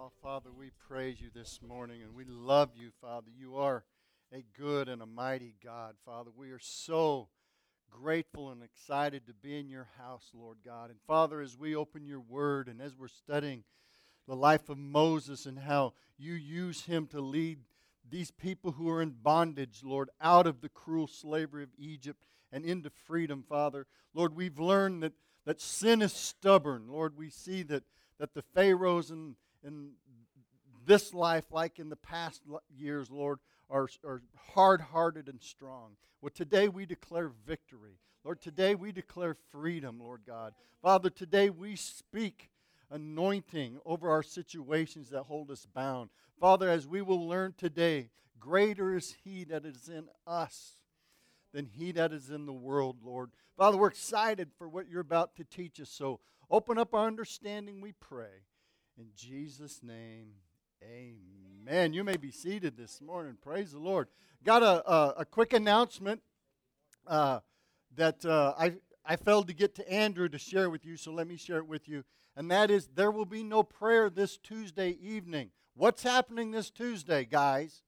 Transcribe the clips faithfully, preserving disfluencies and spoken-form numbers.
Oh, Father, we praise you this morning, and we love you, Father. You are a good and a mighty God, Father. We are so grateful and excited to be in your house, Lord God. And Father, as we open your word and as we're studying the life of Moses and how you use him to lead these people who are in bondage, Lord, out of the cruel slavery of Egypt and into freedom, Father. Lord, we've learned that, that sin is stubborn. Lord, we see that, that the Pharaohs in, in this life, like in the past years, Lord, are, are hard-hearted and strong. Well, today we declare victory. Lord, today we declare freedom, Lord God. Father, today we speak anointing over our situations that hold us bound. Father, as we will learn today, greater is he that is in us than he that is in the world, Lord. Father, we're excited for what you're about to teach us, so open up our understanding, we pray. In Jesus' name, amen. You may be seated this morning. Praise the Lord. Got a, a, a quick announcement uh, that uh, I, I failed to get to Andrew to share with you, so let me share it with you. And that is, there will be no prayer this Tuesday evening. What's happening this Tuesday, guys?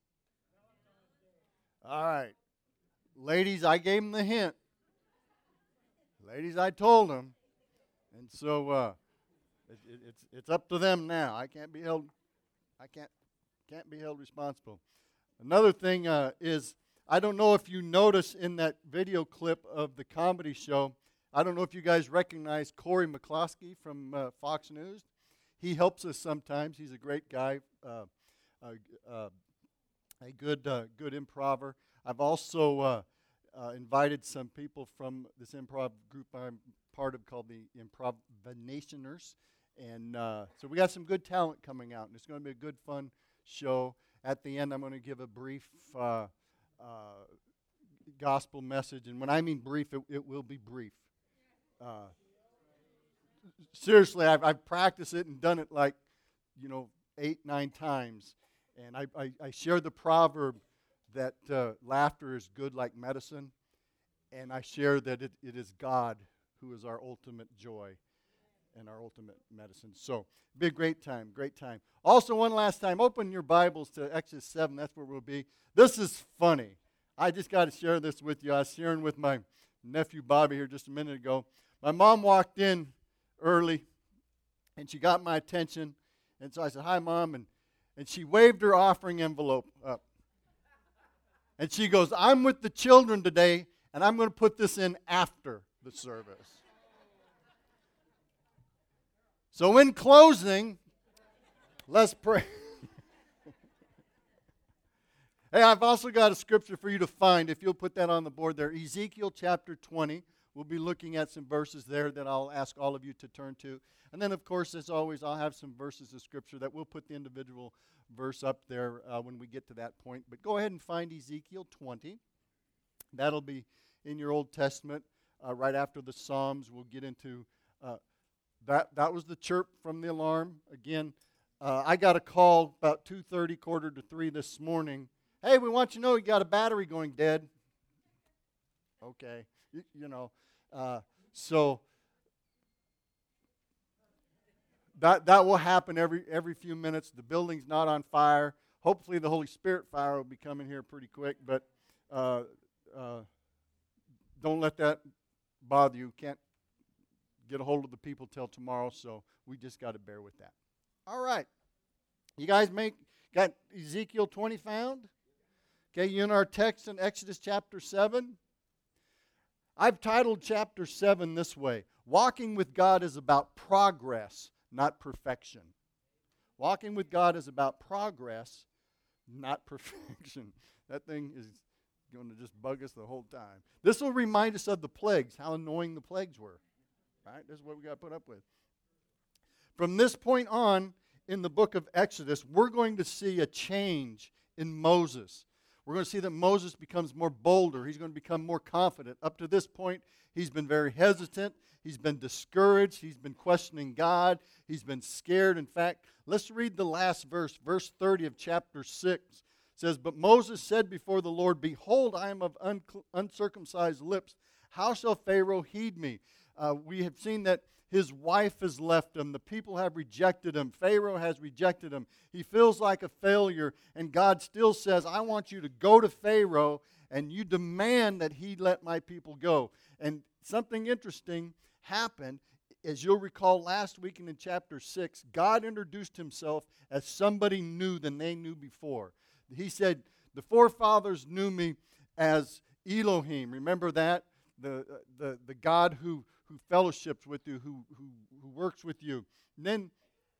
All right. Ladies, I gave them the hint. Ladies, I told them. And so uh, it, it, it's it's up to them now. I can't be held I can't can't be held responsible. Another thing uh, is, I don't know if you notice in that video clip of the comedy show, I don't know if you guys recognize Corey McCloskey from uh, Fox News. He helps us sometimes. He's a great guy, uh, uh, uh, a good uh, good improver. I've also uh, uh, invited some people from this improv group I'm part of called the Improvenationers. And uh, so we got some good talent coming out, and it's going to be a good, fun show. At the end, I'm going to give a brief uh, uh, gospel message. And when I mean brief, it, it will be brief. Uh, seriously, I've, I've practiced it and done it like, you know, eight, nine times. And I, I, I share the proverb that uh, laughter is good like medicine. And I share that it, it is God who is our ultimate joy and our ultimate medicine. So, be a great time, great time. Also, one last time, open your Bibles to Exodus seven. That's where we'll be. This is funny. I just got to share this with you. I was sharing with my nephew Bobby here just a minute ago. My mom walked in early, and she got my attention. And so I said, "Hi, Mom." And, and she waved her offering envelope up. And she goes, "I'm with the children today, and I'm going to put this in after the service." So in closing, let's pray. Hey, I've also got a scripture for you to find, if you'll put that on the board there. Ezekiel chapter twenty. We'll be looking at some verses there that I'll ask all of you to turn to. And then, of course, as always, I'll have some verses of scripture that we'll put the individual verse up there uh, when we get to that point. But go ahead and find Ezekiel twenty. That'll be in your Old Testament. Uh, right after the Psalms, we'll get into uh, that. That was the chirp from the alarm. Again, uh, I got a call about two thirty, quarter to three this morning. "Hey, we want you to know you got a battery going dead." Okay, you, you know, uh, so that that will happen every every few minutes. The building's not on fire. Hopefully, the Holy Spirit fire will be coming here pretty quick, but uh, uh, don't let that bother you. Can't get a hold of the people till tomorrow, so we just got to bear with that. All right, you guys make got Ezekiel twenty found? Okay, you in our text in Exodus chapter seven. I've titled chapter seven this way: Walking with God is about progress, not perfection. Walking with God is about progress, not perfection. That thing is going to just bug us the whole time. This will remind us of the plagues, how annoying the plagues were. Right? This is what we got to put up with. From this point on in the book of Exodus, we're going to see a change in Moses. We're going to see that Moses becomes more bolder. He's going to become more confident. Up to this point, he's been very hesitant. He's been discouraged. He's been questioning God. He's been scared. In fact, let's read the last verse, verse thirty of chapter six. It says, "But Moses said before the Lord, Behold, I am of un- uncircumcised lips. How shall Pharaoh heed me?" Uh, we have seen that His wife has left him. The people have rejected him. Pharaoh has rejected him. He feels like a failure, and God still says, I want you to go to Pharaoh, and you demand that he let my people go. And something interesting happened. As you'll recall last week in chapter six, God introduced himself as somebody new than they knew before. He said, the forefathers knew me as Elohim. Remember that? The, the, the God who, who fellowships with you, who, who, who works with you. And then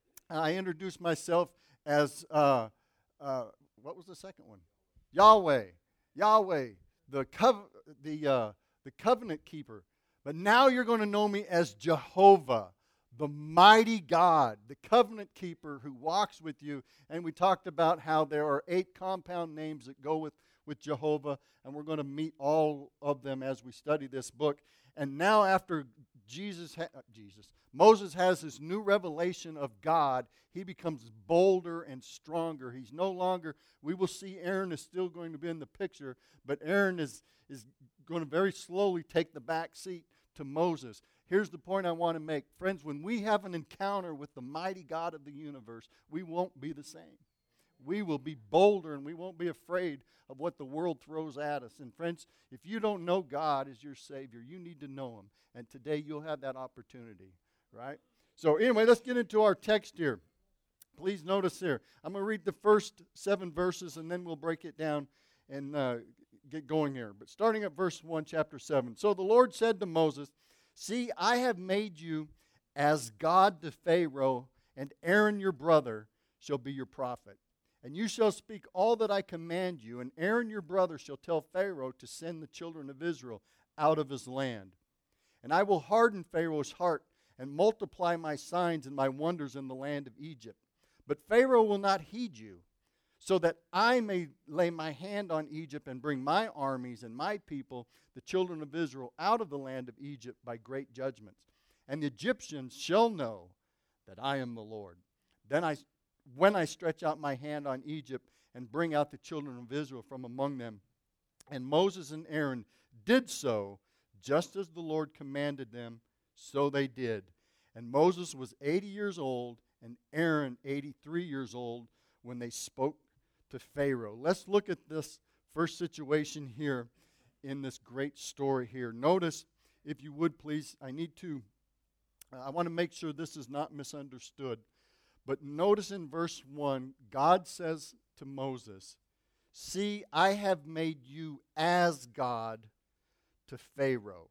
I introduced myself as, uh, uh, what was the second one? Yahweh. Yahweh, the, cov- the, uh, the covenant keeper. But now you're going to know me as Jehovah, the mighty God, the covenant keeper who walks with you. And we talked about how there are eight compound names that go with, with Jehovah, and we're going to meet all of them as we study this book. And now after Jesus, ha- Jesus, Moses has this new revelation of God, he becomes bolder and stronger. He's no longer, we will see Aaron is still going to be in the picture, but Aaron is, is going to very slowly take the back seat to Moses. Here's the point I want to make. Friends, when we have an encounter with the mighty God of the universe, we won't be the same. We will be bolder, and we won't be afraid of what the world throws at us. And friends, if you don't know God as your Savior, you need to know Him. And today you'll have that opportunity, right? So anyway, let's get into our text here. Please notice here. I'm going to read the first seven verses, and then we'll break it down and uh, get going here. But starting at verse one, chapter seven. So the Lord said to Moses, see, I have made you as God to Pharaoh, and Aaron your brother shall be your prophet. And you shall speak all that I command you, and Aaron your brother shall tell Pharaoh to send the children of Israel out of his land. And I will harden Pharaoh's heart and multiply my signs and my wonders in the land of Egypt. But Pharaoh will not heed you, so that I may lay my hand on Egypt and bring my armies and my people, the children of Israel, out of the land of Egypt by great judgments. And the Egyptians shall know that I am the Lord. Then I When I stretch out my hand on Egypt and bring out the children of Israel from among them. And Moses and Aaron did so, just as the Lord commanded them, so they did. And Moses was eighty years old, and Aaron eighty-three years old, when they spoke to Pharaoh. Let's look at this first situation here in this great story here. Notice, if you would please, I need to, uh, I want to make sure this is not misunderstood. But notice in verse one, God says to Moses, see, I have made you as God to Pharaoh.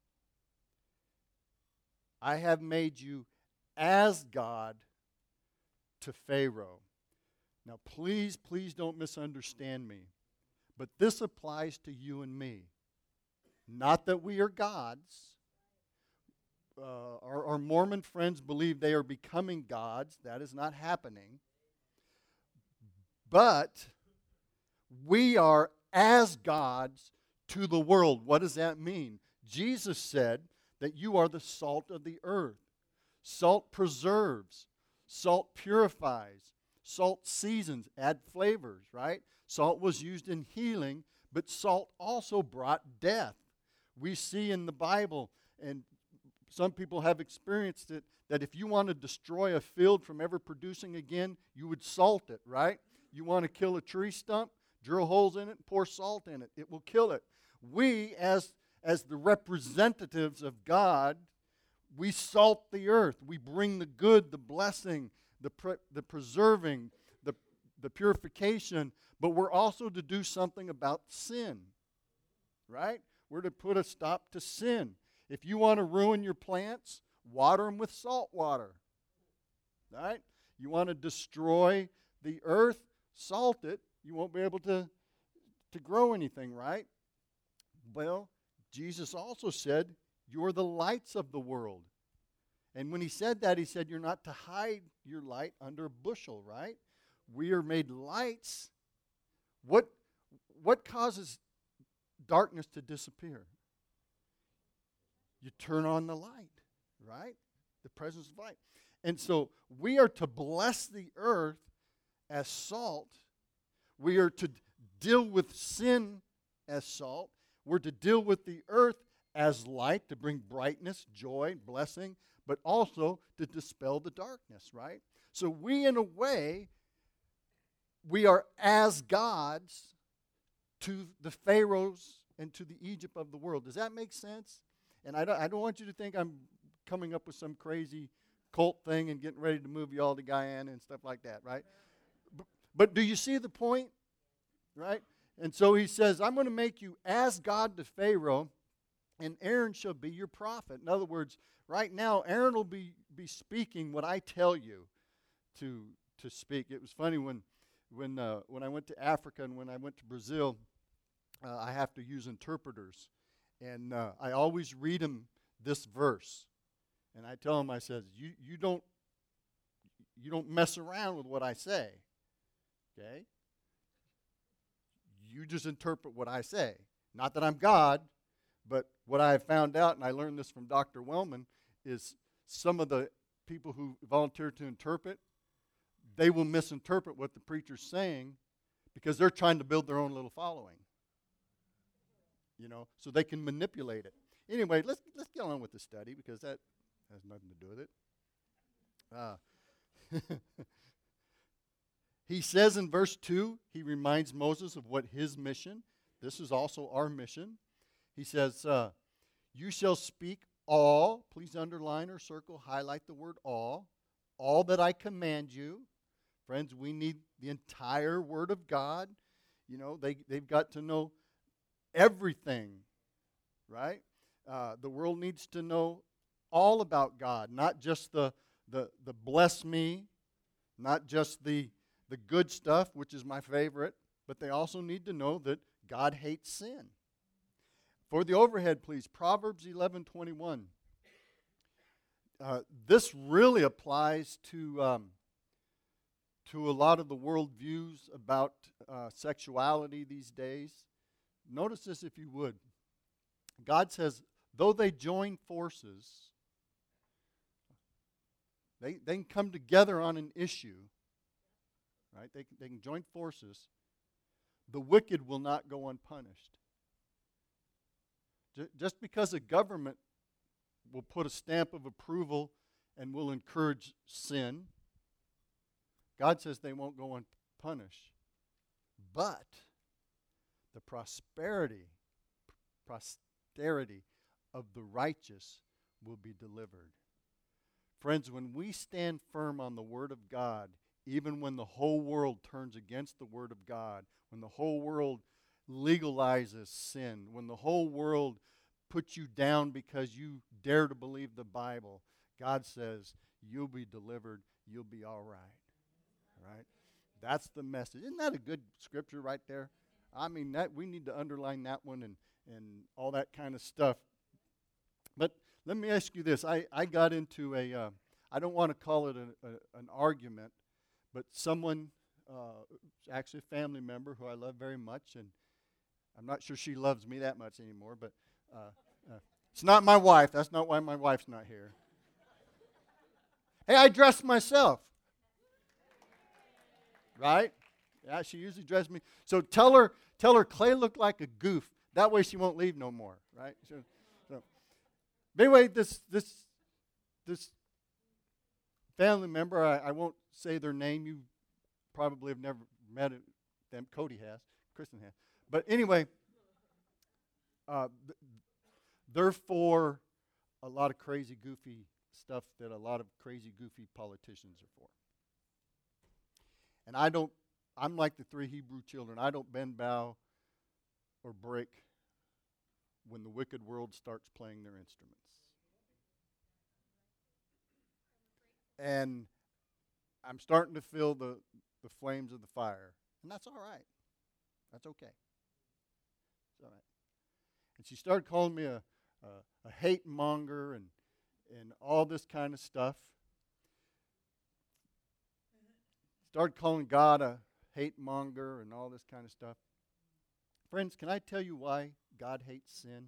I have made you as God to Pharaoh. Now, please, please don't misunderstand me. But this applies to you and me. Not that we are gods. Uh, our, our Mormon friends believe they are becoming gods. That is not happening. But we are as gods to the world. What does that mean? Jesus said that you are the salt of the earth. Salt preserves. Salt purifies. Salt seasons, add flavors, right? Salt was used in healing, but salt also brought death. We see in the Bible, and some people have experienced it, that if you want to destroy a field from ever producing again, you would salt it, right? You want to kill a tree stump, drill holes in it, and pour salt in it. It will kill it. We, as, as the representatives of God, we salt the earth. We bring the good, the blessing, the pre- the preserving, the, the purification, but we're also to do something about sin, right? We're to put a stop to sin. If you want to ruin your plants, water them with salt water, right? You want to destroy the earth, salt it. You won't be able to, to grow anything, right? Well, Jesus also said, you're the lights of the world. And when he said that, he said, you're not to hide your light under a bushel, right? We are made lights. What, what causes darkness to disappear? You turn on the light, right? The presence of light. And so we are to bless the earth as salt. We are to deal with sin as salt. We're to deal with the earth as light, to bring brightness, joy, blessing. but also to dispel the darkness, right? So we, in a way, we are as gods to the pharaohs and to the Egypt of the world. Does that make sense? And I don't, I don't want you to think I'm coming up with some crazy cult thing and getting ready to move you all to Guyana and stuff like that, right? But, but do you see the point, right? And so he says, I'm going to make you as God to Pharaoh, and Aaron shall be your prophet. In other words, right now, Aaron will be, be speaking what I tell you to, to speak. It was funny when, when, uh, when I went to Africa and when I went to Brazil, uh, I have to use interpreters. And uh, I always read them this verse. And I tell them, I says, you, you don't you don't mess around with what I say, okay? You just interpret what I say. Not that I'm God, but what I have found out, and I learned this from Doctor Wellman, is some of the people who volunteer to interpret, they will misinterpret what the preacher's saying because they're trying to build their own little following, you know, so they can manipulate it. Anyway, let's let's get on with the study because that has nothing to do with it. Uh, he says in verse two, he reminds Moses of what his mission, this is also our mission. He says, uh, you shall speak all, please underline or circle, highlight the word all, all that I command you. Friends, we need the entire word of God. You know, they, they've got to know everything, right? Uh, the world needs to know all about God, not just the, the, the bless me, not just the, the good stuff, which is my favorite, but they also need to know that God hates sin. For the overhead, please, Proverbs eleven twenty-one. Uh, this really applies to, um, to a lot of the world views about uh, sexuality these days. Notice this if you would. God says, though they join forces, They, they can come together on an issue, right? They, they can join forces. The wicked will not go unpunished. J- just because a government will put a stamp of approval and will encourage sin, God says they won't go unpunished. But the prosperity, posterity of the righteous will be delivered. Friends, when we stand firm on the Word of God, even when the whole world turns against the Word of God, when the whole world legalizes sin, when the whole world puts you down because you dare to believe the Bible, God says, you'll be delivered, you'll be all right. Right? That's the message. Isn't that a good scripture right there? I mean, that we need to underline that one and, and all that kind of stuff. But let me ask you this. I, I got into a, uh, I don't want to call it a, a, an argument, but someone, uh, actually a family member who I love very much, and I'm not sure she loves me that much anymore, but uh, uh, it's not my wife. That's not why my wife's not here. Hey, I dressed myself. Right? Yeah, she usually dresses me. So tell her, tell her Clay looked like a goof. That way she won't leave no more, right? So, so. But anyway, this this this family member, I, I won't say their name. You probably have never met it, them. Cody has, Kristen has. But anyway, uh, th- they're for a lot of crazy, goofy stuff that a lot of crazy, goofy politicians are for. And I don't, I'm like the three Hebrew children. I don't bend, bow, or break when the wicked world starts playing their instruments. And I'm starting to feel the, the flames of the fire. And that's all right. That's okay. It's all right. And she started calling me a, a, a hate monger and, and all this kind of stuff. Started calling God a hate monger and all this kind of stuff. Friends, can I tell you why God hates sin?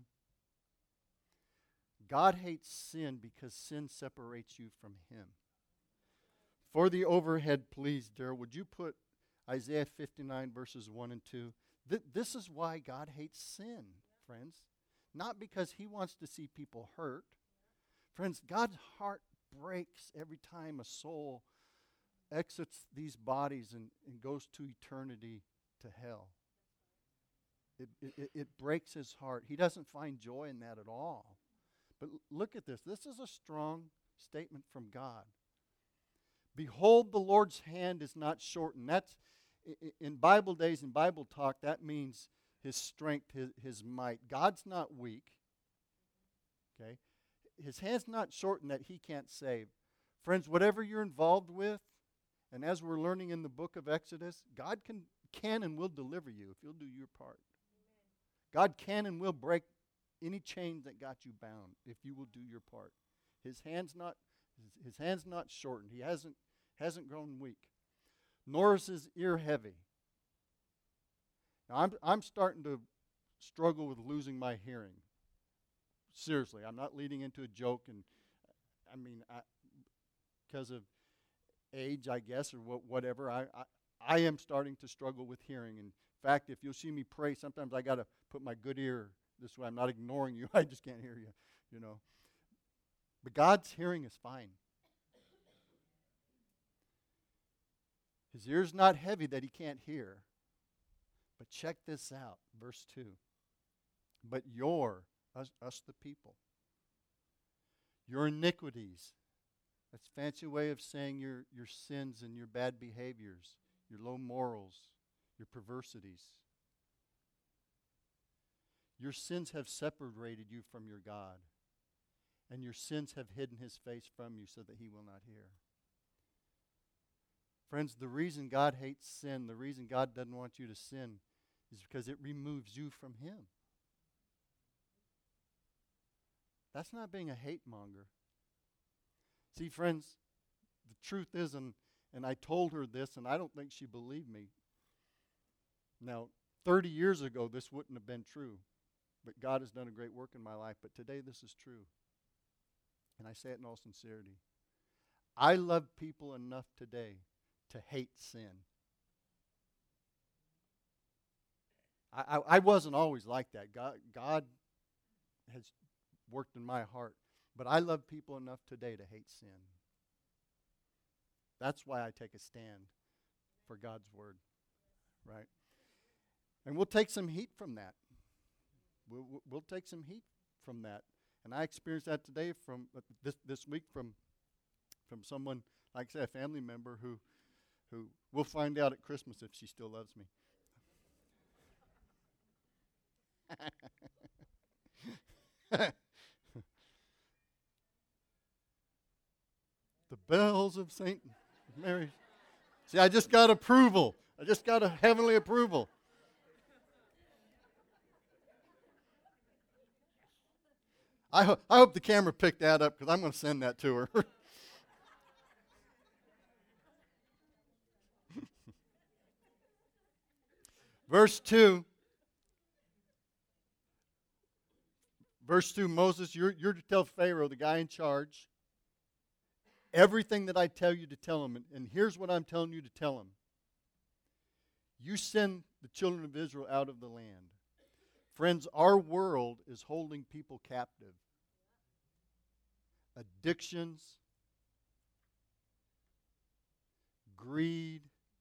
God hates sin because sin separates you from Him. For the overhead, please, Daryl, would you put Isaiah fifty-nine, verses one and two? Th- this is why God hates sin, friends. Not because He wants to see people hurt. Friends, God's heart breaks every time a soul exits these bodies and, and goes to eternity to hell. It, it, it breaks his heart. He doesn't find joy in that at all. But l- look at this. This is a strong statement from God. Behold, the Lord's hand is not shortened. That's i- in Bible days, in Bible talk, that means his strength, his, his might. God's not weak. Okay? His hand's not shortened that he can't save. Friends, whatever you're involved with, and as we're learning in the book of Exodus, God can, can and will deliver you if you'll do your part. God can and will break any chains that got you bound if you will do your part. His hand's not his, his hand's not shortened. He hasn't hasn't grown weak. Nor is his ear heavy. Now I'm I'm starting to struggle with losing my hearing. Seriously, I'm not leading into a joke, and I mean I, because of age, I guess, or wh- whatever. I, I I am starting to struggle with hearing. In fact, if you'll see me pray, sometimes I got to put my good ear this way. I'm not ignoring you. I just can't hear you, you know. But God's hearing is fine. His ear's not heavy that he can't hear. But check this out, verse two. But your, us, us the people, your iniquities, that's a fancy way of saying your, your sins and your bad behaviors, your low morals, your perversities. Your sins have separated you from your God, and your sins have hidden his face from you so that he will not hear. Friends, the reason God hates sin, the reason God doesn't want you to sin, is because it removes you from him. That's not being a hate monger. See, friends, the truth is, and, and I told her this, and I don't think she believed me. Now, thirty years ago, this wouldn't have been true. But God has done a great work in my life. But today, this is true. And I say it in all sincerity. I love people enough today to hate sin. I, I, I wasn't always like that. God, God has worked in my heart. But I love people enough today to hate sin. That's why I take a stand for God's word. Right? And we'll take some heat from that. We'll, we'll take some heat from that. And I experienced that today from uh, this this week from from someone, like I say, a family member who who we'll find out at Christmas if she still loves me. The bells of Saint Mary. See, I just got approval. I just got a heavenly approval. I, ho- I hope the camera picked that up because I'm going to send that to her. Verse two. Verse two, Moses, you're, you're to tell Pharaoh, the guy in charge, everything that I tell you to tell him. And, and here's what I'm telling you to tell him. You send the children of Israel out of the land. Friends, our world is holding people captive. Addictions, greed,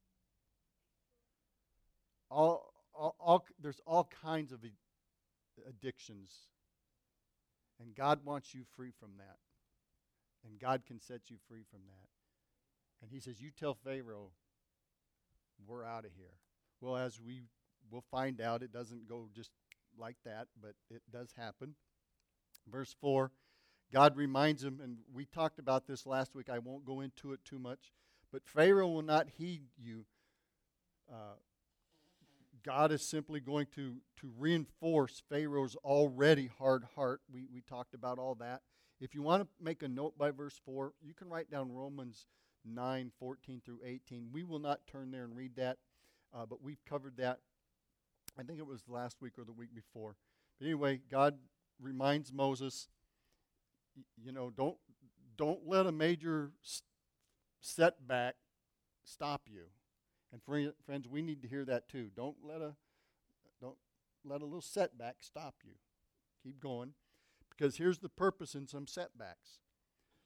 all, all, all there's all kinds of addictions. And God wants you free from that. And God can set you free from that. And he says, you tell Pharaoh, we're out of here. Well, as we will find out, it doesn't go just like that, but it does happen. Verse four, God reminds him, and we talked about this last week. I won't go into it too much. But Pharaoh will not heed you. Uh, God is simply going to, to reinforce Pharaoh's already hard heart. We, we talked about all that. If you want to make a note by verse four, you can write down Romans nine, fourteen through eighteen. We will not turn there and read that, uh, but we've covered that. I think it was last week or the week before. But anyway, God reminds Moses, y- you know, don't don't let a major s- setback stop you. And fri- friends, we need to hear that too. Don't let a don't let a little setback stop you. Keep going. Because here's the purpose in some setbacks.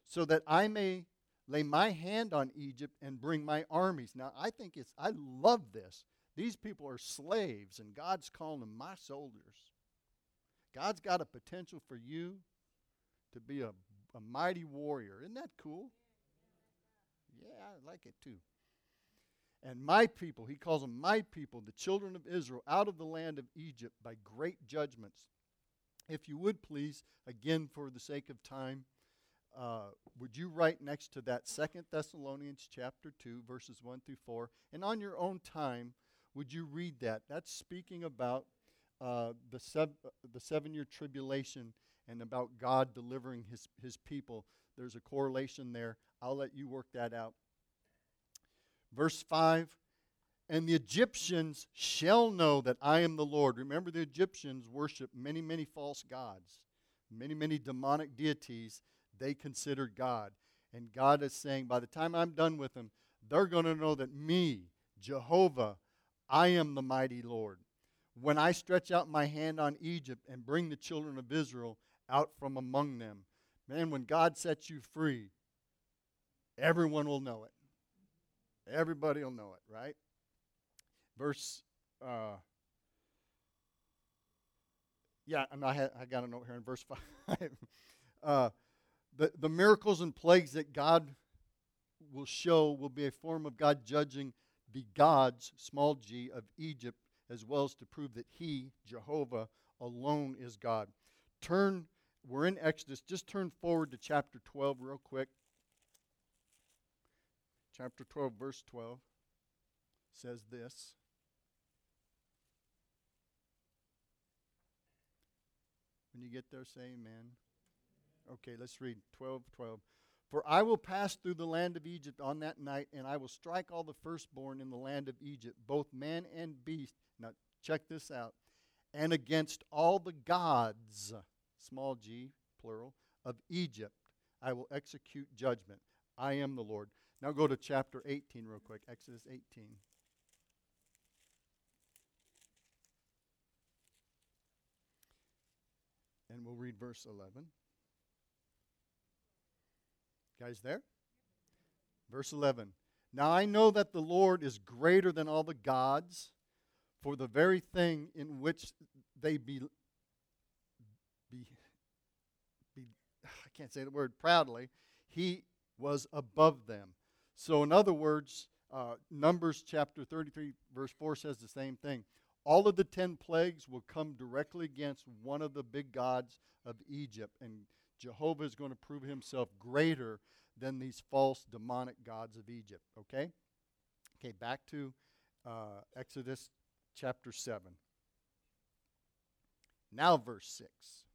so that I may lay my hand on Egypt and bring my armies. Now, I think it's, I love this. These people are slaves, and God's calling them my soldiers. God's got a potential for you to be a, a mighty warrior. Isn't that cool? Yeah, I like it too. And my people, he calls them my people, the children of Israel, out of the land of Egypt by great judgments. If you would please, again for the sake of time, uh, would you write next to that Second Thessalonians chapter two, verses one through four, and on your own time, would you read that? That's speaking about uh, the, sev- uh, the seven-year tribulation and about God delivering his, his people. There's a correlation there. I'll let you work that out. Verse five, and the Egyptians shall know that I am the Lord. Remember, the Egyptians worship many, many false gods, many, many demonic deities they considered God. And God is saying, by the time I'm done with them, they're going to know that me, Jehovah, I am the mighty Lord. When I stretch out my hand on Egypt and bring the children of Israel out from among them, man, when God sets you free, everyone will know it. Everybody will know it, right? Verse, uh, yeah, and I, ha- I got a note here in verse five. uh, the, the miracles and plagues that God will show will be a form of God judging the gods, small g, of Egypt, as well as to prove that he, Jehovah, alone is God. Turn, we're in Exodus, just turn forward to chapter twelve real quick. Chapter twelve, verse twelve says this. When you get there, say amen. Okay, let's read twelve twelve. For I will pass through the land of Egypt on that night, and I will strike all the firstborn in the land of Egypt, both man and beast. Now, check this out. And against all the gods, small g, plural, of Egypt, I will execute judgment. I am the Lord. Now go to chapter eighteen real quick, Exodus eighteen. And we'll read verse eleven. Guys there? Verse eleven. Now I know that the Lord is greater than all the gods, for the very thing in which they be, be, be I can't say the word proudly, he was above them. So in other words, uh, Numbers chapter thirty-three, verse four says the same thing. All of the ten plagues will come directly against one of the big gods of Egypt, and Jehovah is going to prove himself greater than these false demonic gods of Egypt, okay? Okay, back to uh, Exodus chapter seven. Now verse six.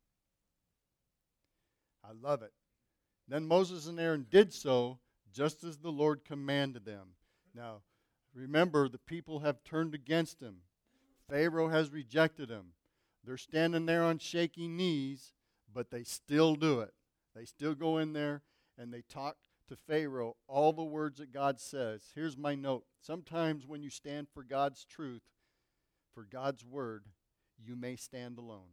I love it. Then Moses and Aaron did so, just as the Lord commanded them. Now, remember, the people have turned against him. Pharaoh has rejected him. They're standing there on shaky knees, but they still do it. They still go in there and they talk to Pharaoh all the words that God says. Here's my note. Sometimes when you stand for God's truth, for God's word, you may stand alone.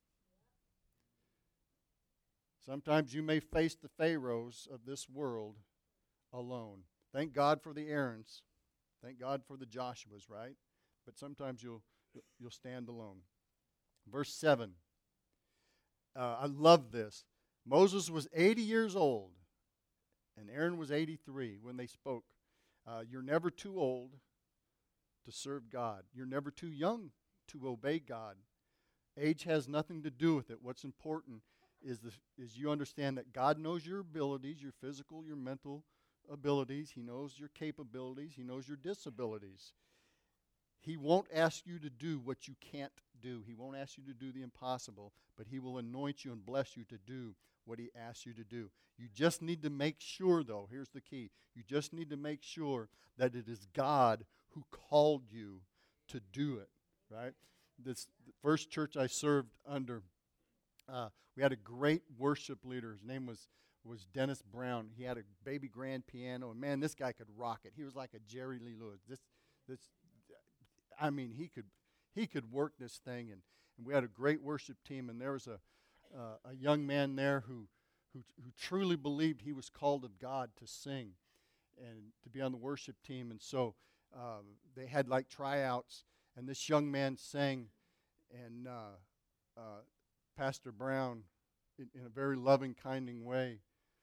Sometimes you may face the Pharaohs of this world alone. Thank God for the Aarons. Thank God for the Joshuas, right? But sometimes you'll you'll stand alone. Verse seven. Uh, I love this. Moses was eighty years old, and Aaron was eighty-three when they spoke. Uh, you're never too old to serve God. You're never too young to obey God. Age has nothing to do with it. What's important is the, is you understand that God knows your abilities, your physical, your mental abilities. He knows your capabilities. He knows your disabilities. He won't ask you to do what you can't do. He won't ask you to do the impossible, but he will anoint you and bless you to do what he asks you to do. You just need to make sure, though, here's the key. You just need to make sure that it is God who called you to do it, right? This the first church I served under, uh, we had a great worship leader. His name was, was Dennis Brown. He had a baby grand piano, and man, this guy could rock it. He was like a Jerry Lee Lewis. This, this, I mean, he could, he could work this thing, and, and we had a great worship team. And there was a, uh, a young man there who, who, who truly believed he was called of God to sing and to be on the worship team. And so uh, they had like tryouts, and this young man sang, and uh, uh, Pastor Brown, in, in a very loving, kinding way,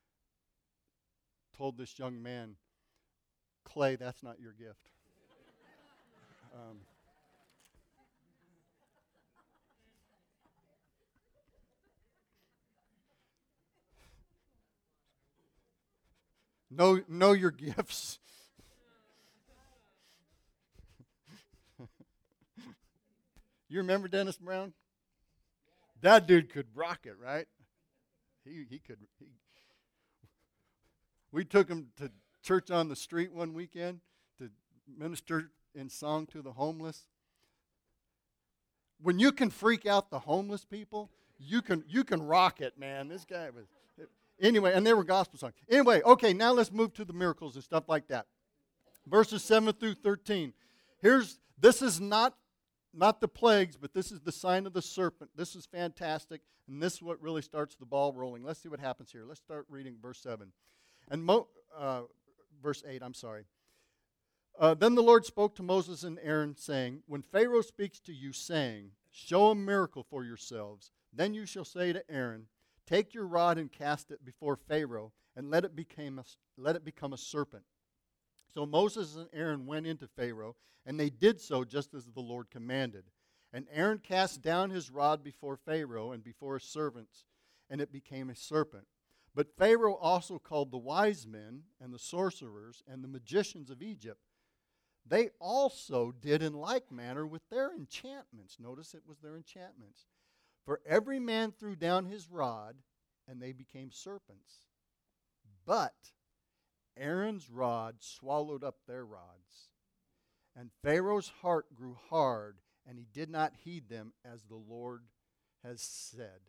told this young man, Clay, that's not your gift. um, know, know your gifts. You remember Dennis Brown? That dude could rock it, right? He he could. He. We took him to church on the street one weekend to minister in song to the homeless. When you can freak out the homeless people, you can you can rock it, man. This guy was anyway, and they were gospel songs. Anyway, okay, now let's move to the miracles and stuff like that. Verses seven through thirteen. Here's this is not not the plagues, but this is the sign of the serpent. This is fantastic, and this is what really starts the ball rolling. Let's see what happens here. Let's start reading verse seven. And Mo, uh, verse eight, I'm sorry. Uh, then the Lord spoke to Moses and Aaron, saying, when Pharaoh speaks to you, saying, show a miracle for yourselves, then you shall say to Aaron, take your rod and cast it before Pharaoh, and let it become a, let it become a serpent. So Moses and Aaron went into Pharaoh, and they did so just as the Lord commanded. And Aaron cast down his rod before Pharaoh and before his servants, and it became a serpent. But Pharaoh also called the wise men and the sorcerers and the magicians of Egypt. They also did in like manner with their enchantments. Notice it was their enchantments. For every man threw down his rod, and they became serpents. But Aaron's rod swallowed up their rods. And Pharaoh's heart grew hard, and he did not heed them as the Lord has said.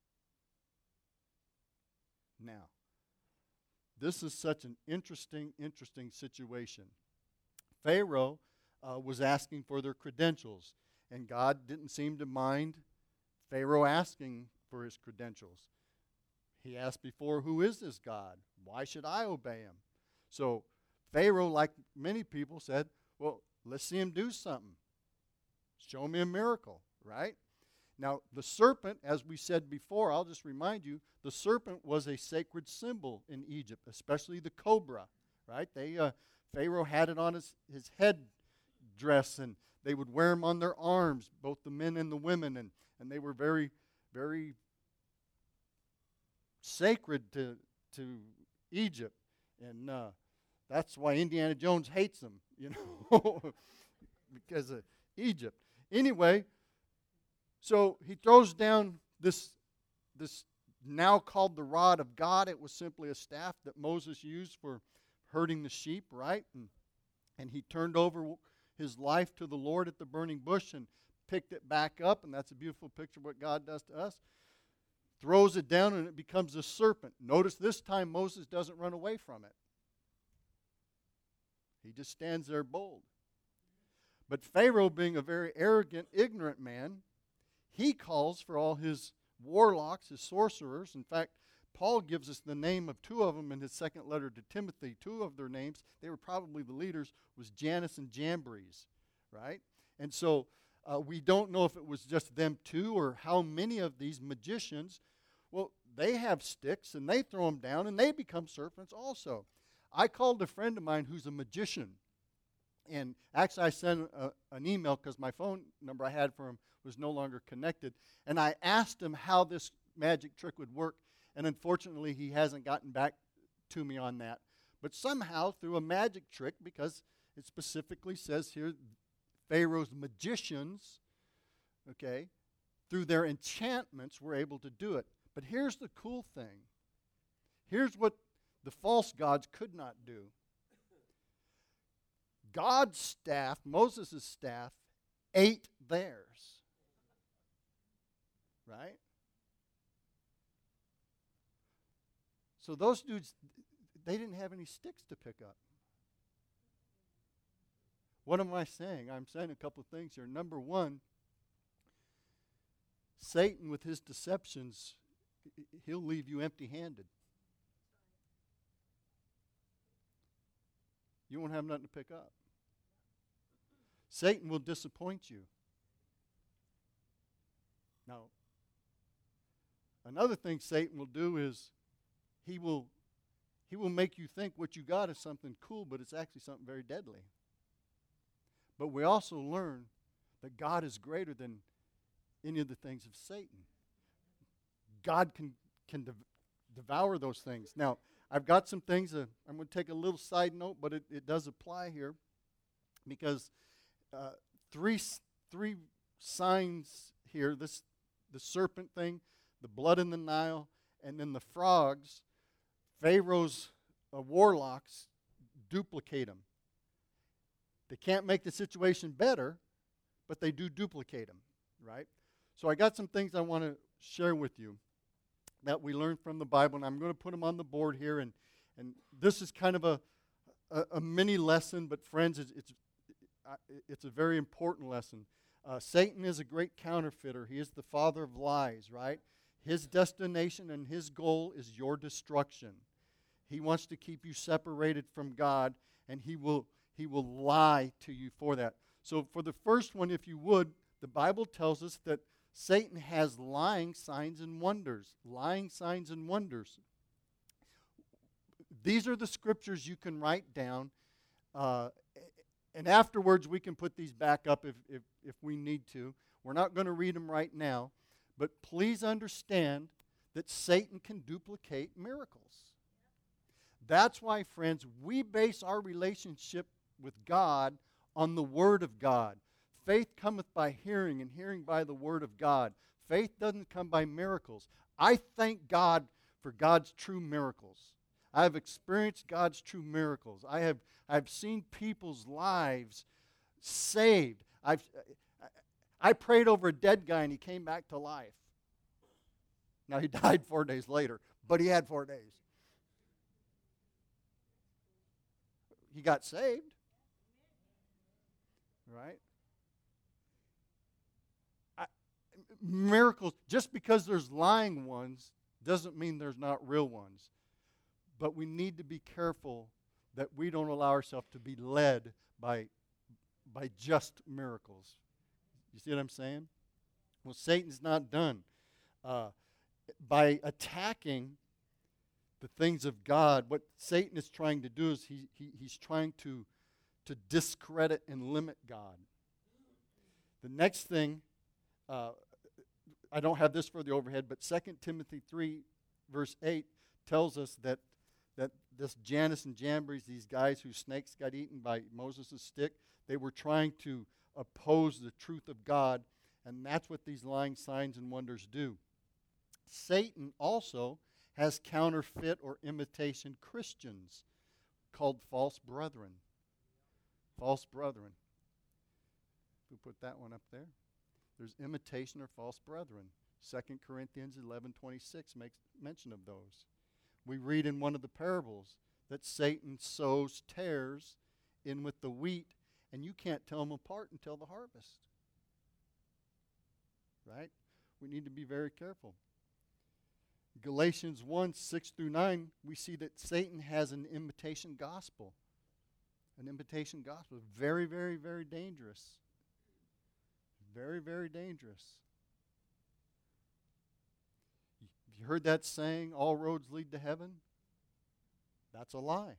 Now, this is such an interesting, interesting situation. Pharaoh uh, was asking for their credentials, and God didn't seem to mind Pharaoh asking for his credentials. He asked before, who is this God? Why should I obey him? So Pharaoh, like many people, said, well, let's see him do something. Show me a miracle, right? Now, the serpent, as we said before, I'll just remind you, the serpent was a sacred symbol in Egypt, especially the cobra, right? They, uh, Pharaoh had it on his, his head dress, and they would wear them on their arms, both the men and the women, and, and they were very, very sacred to, to Egypt. And uh, that's why Indiana Jones hates them, you know, because of Egypt. Anyway, so he throws down this, this now called the rod of God. It was simply a staff that Moses used for herding the sheep, right? And, and he turned over his life to the Lord at the burning bush and picked it back up, and that's a beautiful picture of what God does to us. Throws it down, and it becomes a serpent. Notice this time Moses doesn't run away from it. He just stands there bold. But Pharaoh, being a very arrogant, ignorant man, he calls for all his warlocks, his sorcerers. In fact, Paul gives us the name of two of them in his second letter to Timothy. Two of their names, they were probably the leaders, was Jannes and Jambres, right? And so uh, we don't know if it was just them two or how many of these magicians. Well, they have sticks, and they throw them down, and they become serpents also. I called a friend of mine who's a magician. And actually, I sent a, an email because my phone number I had for him was no longer connected. And I asked him how this magic trick would work. And unfortunately, he hasn't gotten back to me on that. But somehow, through a magic trick, because it specifically says here, Pharaoh's magicians, okay, through their enchantments were able to do it. But here's the cool thing. Here's what the false gods could not do. God's staff, Moses' staff, ate theirs. Right? So those dudes, they didn't have any sticks to pick up. What am I saying? I'm saying a couple of things here. Number one, Satan with his deceptions, he'll leave you empty-handed. you won't have nothing to pick up. Satan will disappoint you. Now, another thing Satan will do is he will he will make you think what you got is something cool, but it's actually something very deadly. But we also learn that God is greater than any of the things of Satan. God can can dev- devour those things. Now, I've got some things, uh, I'm going to take a little side note, but it, it does apply here, because uh, three three signs here, this the serpent thing, the blood in the Nile, and then the frogs, Pharaoh's uh, warlocks duplicate them. They can't make the situation better, but they do duplicate them, right? So I got some things I want to share with you that we learned from the Bible, and I'm going to put them on the board here. And, and this is kind of a, a, a mini lesson, but friends, it's, it's, it's a very important lesson. Uh, Satan is a great counterfeiter. He is the father of lies, right? His destination and his goal is your destruction. He wants to keep you separated from God, and he will he will lie to you for that. So for the first one, if you would, the Bible tells us that Satan has lying signs and wonders. Lying signs and wonders. These are the scriptures you can write down, uh, and afterwards we can put these back up if, if, if we need to. We're not going to read them right now, but please understand that Satan can duplicate miracles. That's why, friends, we base our relationship with God on the Word of God. Faith cometh by hearing, and hearing by the Word of God. Faith doesn't come by miracles. I thank God for God's true miracles. I have experienced God's true miracles. I have I've seen people's lives saved. I've I prayed over a dead guy, and he came back to life. Now, he died four days later, but he had four days. He got saved. Right? I, miracles, just because there's lying ones doesn't mean there's not real ones. But we need to be careful that we don't allow ourselves to be led by, by just miracles. You see what I'm saying? Well, Satan's not done. Uh, by attacking the things of God, what Satan is trying to do is he, he he's trying to to discredit and limit God. The next thing, uh, I don't have this for the overhead, but Second Timothy three, verse eight, tells us that, that this Jannes and Jambres, these guys whose snakes got eaten by Moses' stick, they were trying to oppose the truth of God, and that's what these lying signs and wonders do. Satan also has counterfeit or imitation Christians called false brethren. False brethren. We'll put that one up there. There's imitation or false brethren. Second Corinthians eleven twenty-six makes mention of those. We read in one of the parables that Satan sows tares in with the wheat, and you can't tell them apart until the harvest. Right? We need to be very careful. Galatians one, six through nine, we see that Satan has an imitation gospel. An imitation gospel. Very, very, very dangerous. Very, very dangerous. Have you heard that saying, all roads lead to heaven? That's a lie.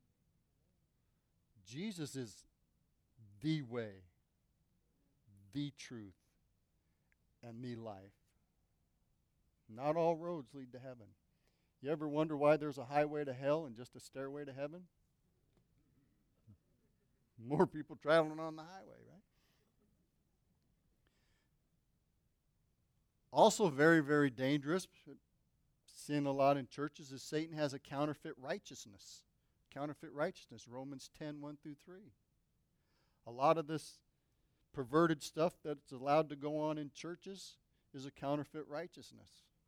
Jesus is the way, the truth, and the life. Not all roads lead to heaven. You ever wonder why there's a highway to hell and just a stairway to heaven? More people traveling on the highway, right? Also very, very dangerous, seen a lot in churches, is Satan has a counterfeit righteousness. Counterfeit righteousness, Romans ten, one through three. A lot of this perverted stuff that's allowed to go on in churches is a counterfeit righteousness.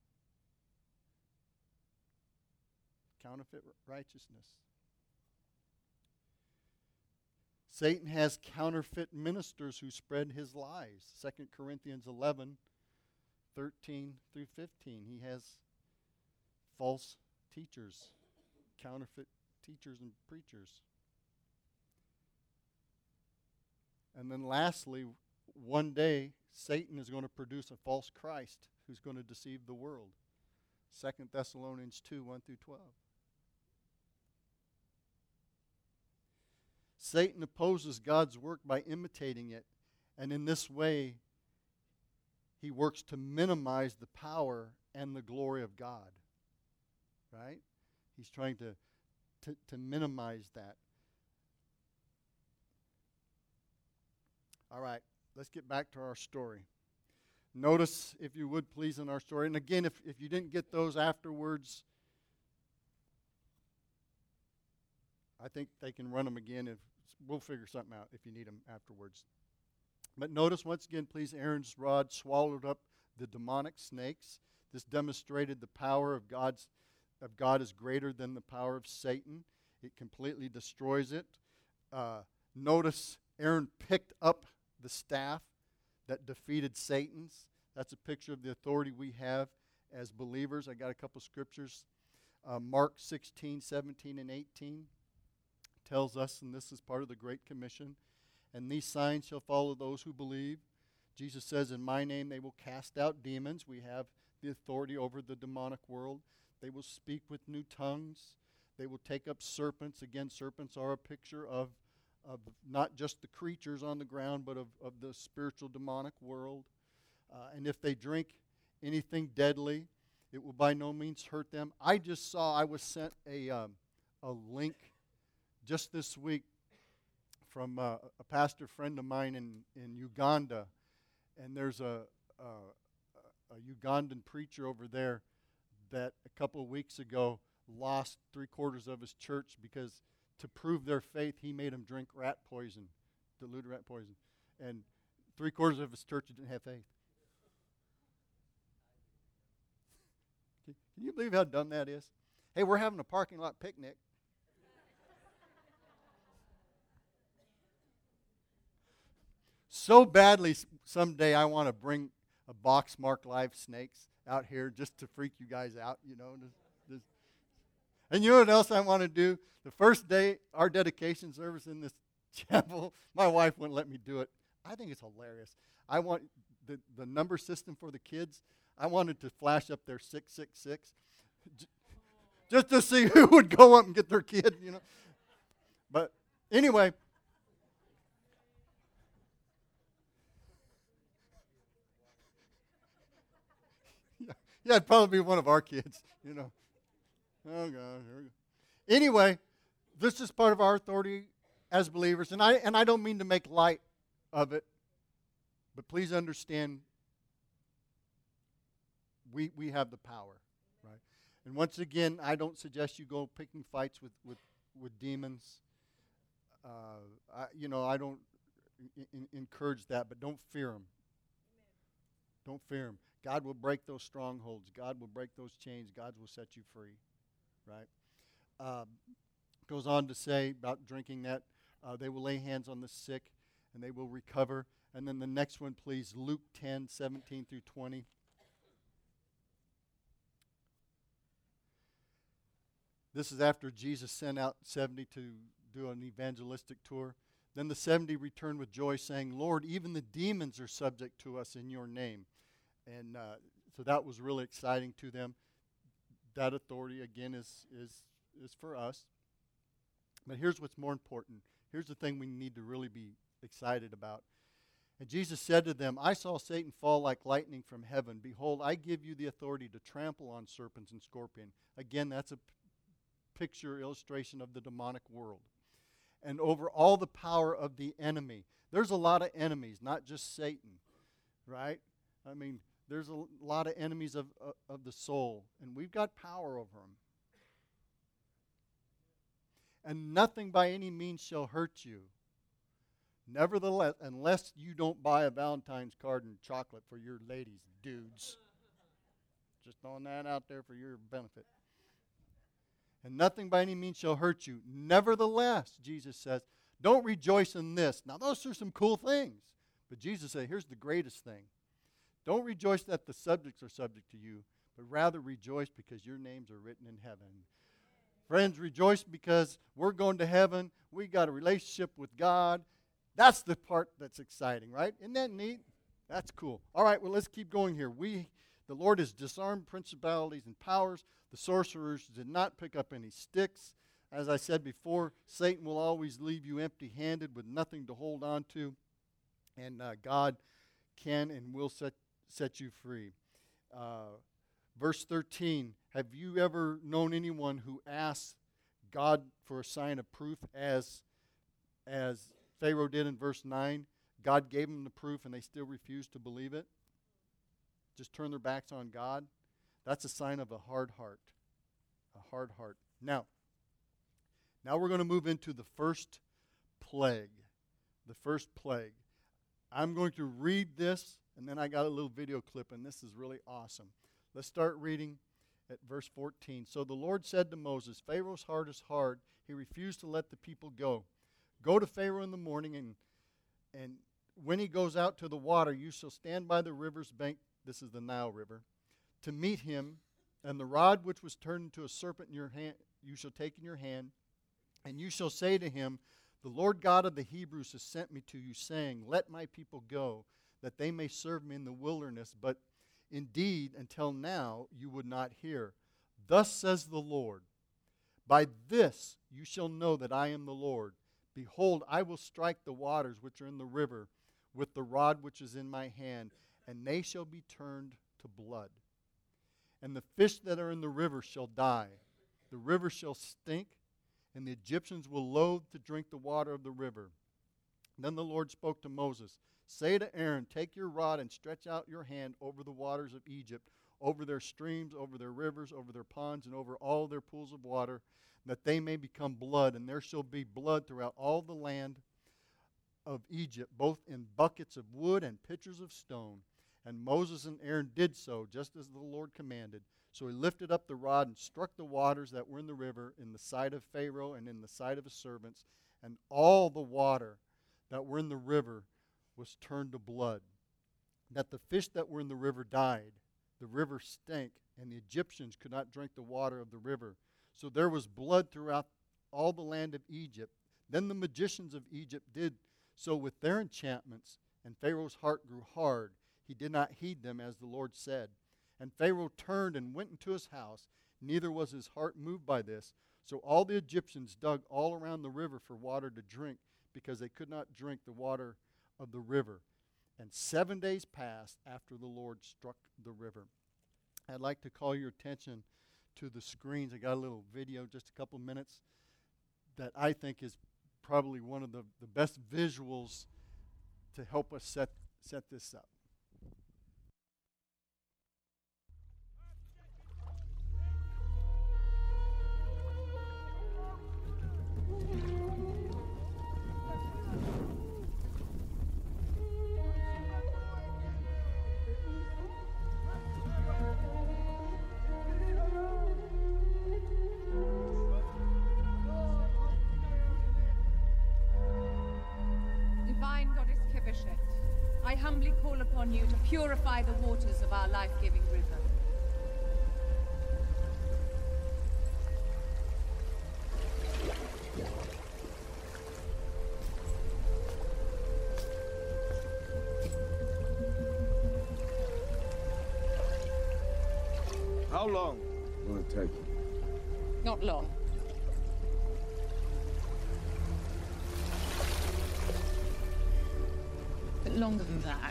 Counterfeit righteousness. Satan has counterfeit ministers who spread his lies. Second Corinthians eleven, thirteen through fifteen. He has false teachers, counterfeit teachers and preachers. And then lastly, one day, Satan is going to produce a false Christ who's going to deceive the world. Second Thessalonians two, one through twelve. Satan opposes God's work by imitating it, and in this way, he works to minimize the power and the glory of God. Right? He's trying to, to, to minimize that. All right, let's get back to our story. Notice, if you would please, in our story. And again, if, if you didn't get those afterwards, I think they can run them again. If we'll figure something out if you need them afterwards. But notice once again, please, Aaron's rod swallowed up the demonic snakes. This demonstrated the power of God's of God is greater than the power of Satan. It completely destroys it. Uh, notice Aaron picked up the staff that defeated Satan's. That's a picture of the authority we have as believers. I got a couple scriptures. Uh, Mark sixteen, seventeen, and eighteen tells us, and this is part of the Great Commission, and these signs shall follow those who believe. Jesus says, in my name they will cast out demons. We have the authority over the demonic world. They will speak with new tongues. They will take up serpents. Again, serpents are a picture of, of not just the creatures on the ground, but of, of the spiritual demonic world. Uh, and if they drink anything deadly, it will by no means hurt them. I just saw, I was sent a, um, a link just this week from uh, a pastor friend of mine in, in Uganda. And there's a, a, a Ugandan preacher over there that a couple of weeks ago lost three quarters of his church because to prove their faith, he made them drink rat poison, diluted rat poison. And three quarters of his church didn't have faith. Can you believe how dumb that is? Hey, we're having a parking lot picnic. So badly someday I want to bring a box marked live snakes out here just to freak you guys out, you know. Just, just. And you know what else I want to do? The first day, our dedication service in this chapel, my wife wouldn't let me do it. I think it's hilarious. I want the, the number system for the kids, I wanted to flash up their six six six j- just to see who would go up and get their kid, you know. But anyway, yeah, it'd probably be one of our kids, you know. Oh, God. Here we go. Anyway, this is part of our authority as believers, and I and I don't mean to make light of it, but please understand we we have the power, right? And once again, I don't suggest you go picking fights with, with, with demons. Uh, I, you know, I don't in, in, encourage that, but don't fear them. Don't fear them. God will break those strongholds. God will break those chains. God will set you free, right? Um, goes on to say about drinking that, uh, they will lay hands on the sick and they will recover. And then the next one, please, Luke ten, seventeen through twenty. This is after Jesus sent out seventy to do an evangelistic tour. Then the seventy returned with joy, saying, Lord, even the demons are subject to us in your name. And uh, so that was really exciting to them. That authority, again, is, is, is for us. But here's what's more important. Here's the thing we need to really be excited about. And Jesus said to them, I saw Satan fall like lightning from heaven. Behold, I give you the authority to trample on serpents and scorpions. Again, that's a p- picture, illustration of the demonic world. And over all the power of the enemy. There's a lot of enemies, not just Satan, right? I mean, there's a lot of enemies of, of, of the soul, and we've got power over them. And nothing by any means shall hurt you. Nevertheless, unless you don't buy a Valentine's card and chocolate for your ladies, dudes. Just throwing that out there for your benefit. And nothing by any means shall hurt you. Nevertheless, Jesus says, don't rejoice in this. Now, those are some cool things. But Jesus said, here's the greatest thing. Don't rejoice that the subjects are subject to you, but rather rejoice because your names are written in heaven. Friends, rejoice because we're going to heaven. We got a relationship with God. That's the part that's exciting, right? Isn't that neat? That's cool. All right, well, let's keep going here. We, the Lord has disarmed principalities and powers. The sorcerers did not pick up any sticks. As I said before, Satan will always leave you empty-handed with nothing to hold on to. And uh, God can and will set, set you free. Uh, verse thirteen, have you ever known anyone who asked God for a sign of proof as, as Pharaoh did in verse nine? God gave them the proof and they still refused to believe it? Just turn their backs on God? That's a sign of a hard heart. A hard heart. Now, now we're going to move into the first plague. The first plague. I'm going to read this, and then I got a little video clip, and this is really awesome. Let's start reading at verse fourteen. So the Lord said to Moses, Pharaoh's heart is hard. He refused to let the people go. Go to Pharaoh in the morning, and and when he goes out to the water, you shall stand by the river's bank, this is the Nile River, to meet him, and the rod which was turned into a serpent in your hand, you shall take in your hand, and you shall say to him, the Lord God of the Hebrews has sent me to you, saying, let my people go, that they may serve me in the wilderness. But indeed, until now, you would not hear. Thus says the Lord, by this you shall know that I am the Lord. Behold, I will strike the waters which are in the river with the rod which is in my hand, and they shall be turned to blood. And the fish that are in the river shall die. The river shall stink, and the Egyptians will loathe to drink the water of the river. Then the Lord spoke to Moses, say to Aaron, take your rod and stretch out your hand over the waters of Egypt, over their streams, over their rivers, over their ponds, and over all their pools of water, that they may become blood. And there shall be blood throughout all the land of Egypt, both in buckets of wood and pitchers of stone. And Moses and Aaron did so, just as the Lord commanded. So he lifted up the rod and struck the waters that were in the river in the sight of Pharaoh and in the sight of his servants, and all the water that were in the river was turned to blood. That the fish that were in the river died. The river stank, and the Egyptians could not drink the water of the river. So there was blood throughout all the land of Egypt. Then the magicians of Egypt did so with their enchantments, and Pharaoh's heart grew hard. He did not heed them, as the Lord said. And Pharaoh turned and went into his house. Neither was his heart moved by this. So all the Egyptians dug all around the river for water to drink, because they could not drink the water of the river. And seven days passed after the Lord struck the river. I'd like to call your attention to the screens. I got a little video, just a couple minutes, that I think is probably one of the, the best visuals to help us set, set this up. I humbly call upon you to purify the waters of our life-giving river. How long will it take? Not long. But longer than that.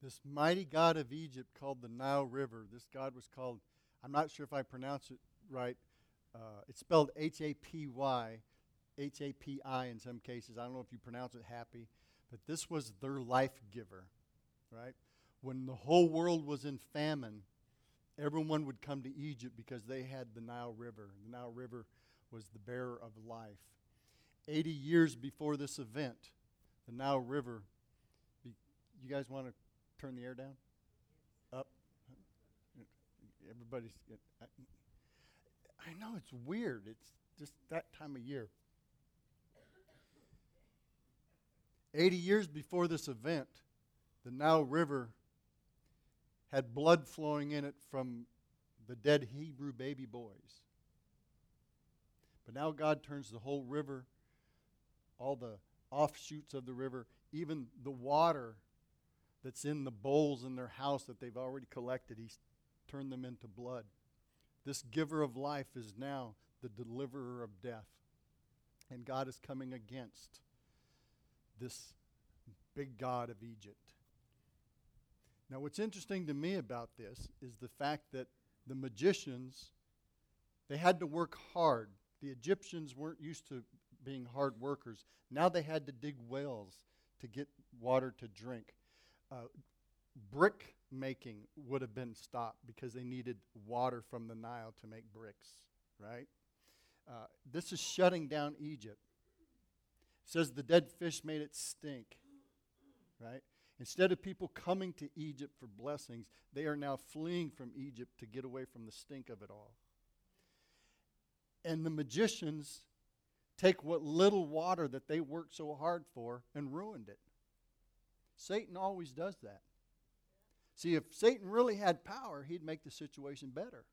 This mighty God of Egypt called the Nile River. This God was called, I'm not sure if I pronounce it right. Uh, it's spelled H A P Y, H A P I in some cases. I don't know if you pronounce it happy. But this was their life giver, right? When the whole world was in famine, everyone would come to Egypt because they had the Nile River. The Nile River was the bearer of life. eighty years before this event, the Nile River, be, you guys want to turn the air down? Up? Everybody's, I, I know it's weird. It's just that time of year. eighty years before this event, the Nile River had blood flowing in it from the dead Hebrew baby boys. But now God turns the whole river, all the offshoots of the river, even the water that's in the bowls in their house that they've already collected, He's turned them into blood. This giver of life is now the deliverer of death. And God is coming against this big God of Egypt. Now, what's interesting to me about this is the fact that the magicians, they had to work hard. The Egyptians weren't used to being hard workers. Now they had to dig wells to get water to drink. Uh, brick making would have been stopped because they needed water from the Nile to make bricks, right? Uh, this is shutting down Egypt. It says the dead fish made it stink, right? Instead of people coming to Egypt for blessings, they are now fleeing from Egypt to get away from the stink of it all. And the magicians take what little water that they worked so hard for and ruined it. Satan always does that. See, if Satan really had power, he'd make the situation better.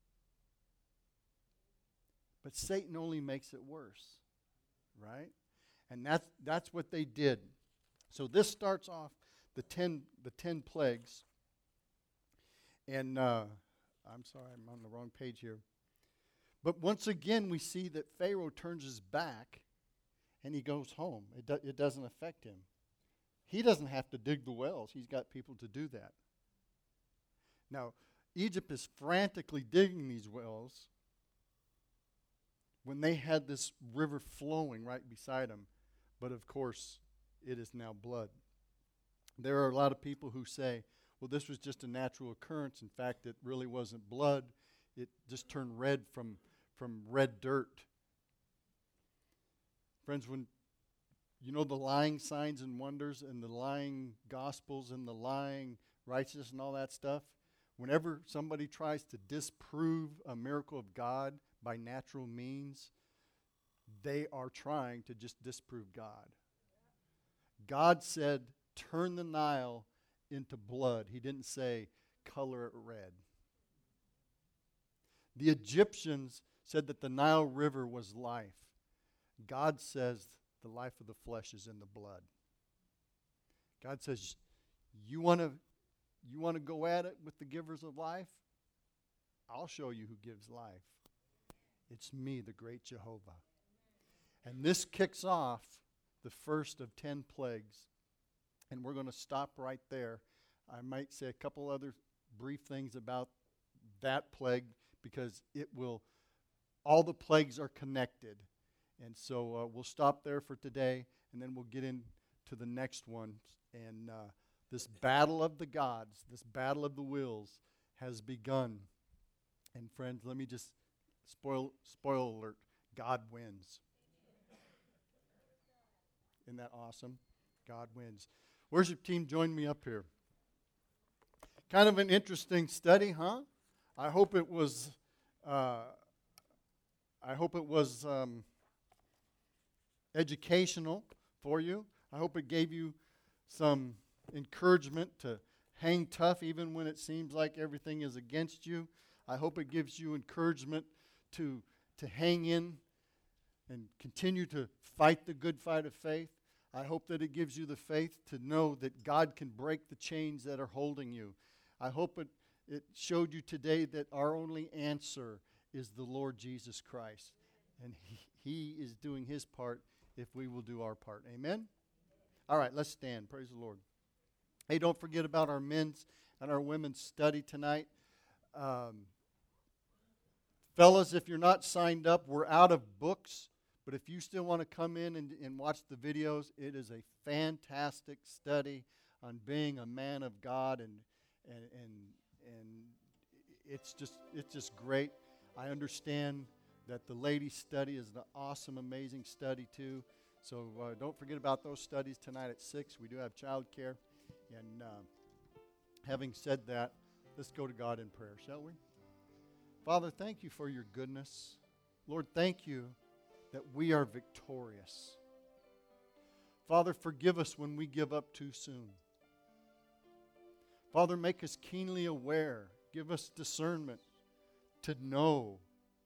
But Satan only makes it worse, right? And that's that's what they did. So this starts off the ten the ten plagues. And uh, I'm sorry, I'm on the wrong page here. But once again, we see that Pharaoh turns his back and he goes home. It, do, it doesn't affect him. He doesn't have to dig the wells. He's got people to do that. Now, Egypt is frantically digging these wells when they had this river flowing right beside them. But of course, it is now blood. There are a lot of people who say, well, this was just a natural occurrence. In fact, it really wasn't blood. It just turned red from, from red dirt. Friends, when you know the lying signs and wonders and the lying gospels and the lying righteousness and all that stuff, whenever somebody tries to disprove a miracle of God by natural means, they are trying to just disprove God. God said, turn the Nile into blood. He didn't say, color it red. The Egyptians said that the Nile River was life. God says the life of the flesh is in the blood. God says, you want to you want to go at it with the givers of life? I'll show you who gives life. It's me, the great Jehovah. And this kicks off the first of ten plagues. And we're going to stop right there. I might say a couple other brief things about that plague because it will, all the plagues are connected. And so uh, we'll stop there for today, and then we'll get into the next one. And uh, this battle of the gods, this battle of the wills has begun. And friends, let me just spoil, spoil alert, God wins. Isn't that awesome? God wins. Worship team, join me up here. Kind of an interesting study, huh? I hope it was. Uh, I hope it was um, educational for you. I hope it gave you some encouragement to hang tough, even when it seems like everything is against you. I hope it gives you encouragement to to hang in and continue to fight the good fight of faith. I hope that it gives you the faith to know that God can break the chains that are holding you. I hope it, it showed you today that our only answer is the Lord Jesus Christ. And he, he is doing his part if we will do our part. Amen? All right, let's stand. Praise the Lord. Hey, don't forget about our men's and our women's study tonight. Um, fellas, if you're not signed up, we're out of books. But if you still want to come in and, and watch the videos, it is a fantastic study on being a man of God, and and and and it's just it's just great. I understand that the ladies' study is an awesome, amazing study too. So uh, don't forget about those studies tonight at six. We do have child care. And uh, having said that, let's go to God in prayer, shall we? Father, thank you for your goodness. Lord, thank you that we are victorious. Father, forgive us when we give up too soon. Father, make us keenly aware. Give us discernment to know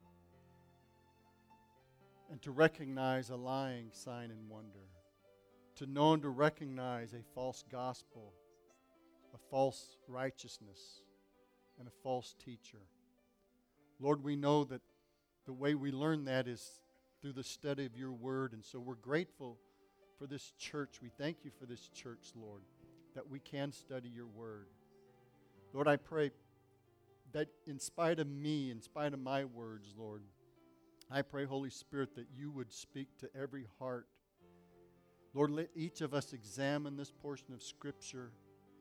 and to recognize a lying sign and wonder. To know and to recognize a false gospel, a false righteousness, and a false teacher. Lord, we know that the way we learn that is through the study of your word, and so we're grateful for this church. We thank you for this church, Lord, that we can study your word. Lord, I pray that in spite of me, in spite of my words, Lord, I pray, Holy Spirit, that you would speak to every heart. Lord, let each of us examine this portion of Scripture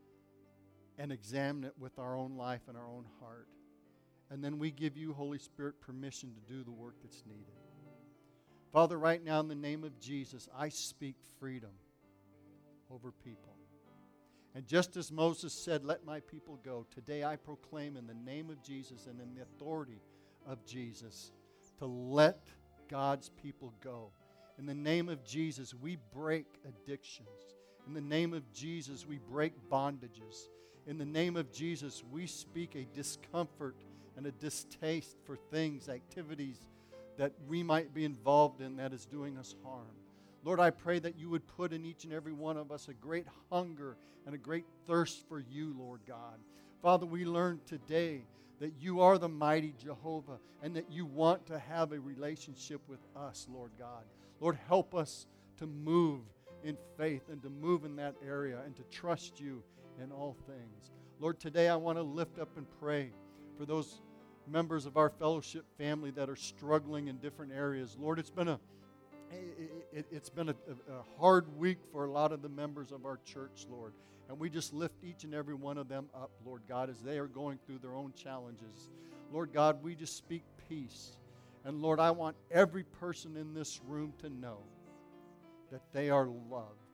and examine it with our own life and our own heart. And then we give you, Holy Spirit, permission to do the work that's needed. Father, right now in the name of Jesus, I speak freedom over people. And just as Moses said, let my people go, today I proclaim in the name of Jesus and in the authority of Jesus to let God's people go. In the name of Jesus, we break addictions. In the name of Jesus, we break bondages. In the name of Jesus, we speak a discomfort and a distaste for things, activities that we might be involved in that is doing us harm. Lord, I pray that you would put in each and every one of us a great hunger and a great thirst for you, Lord God. Father, we learned today that you are the mighty Jehovah and that you want to have a relationship with us, Lord God. Lord, help us to move in faith and to move in that area and to trust you in all things. Lord, today I want to lift up and pray for those members of our fellowship family that are struggling in different areas. Lord, it's been a it, it, it's been a, a hard week for a lot of the members of our church, Lord. And we just lift each and every one of them up, Lord God, as they are going through their own challenges. Lord God, we just speak peace. And Lord, I want every person in this room to know that they are loved.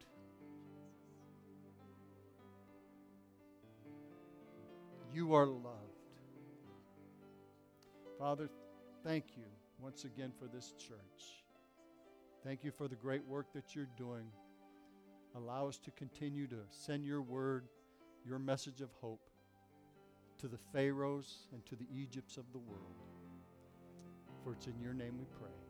You are loved. Father, thank you once again for this church. Thank you for the great work that you're doing. Allow us to continue to send your word, your message of hope to the Pharaohs and to the Egypts of the world. For it's in your name we pray.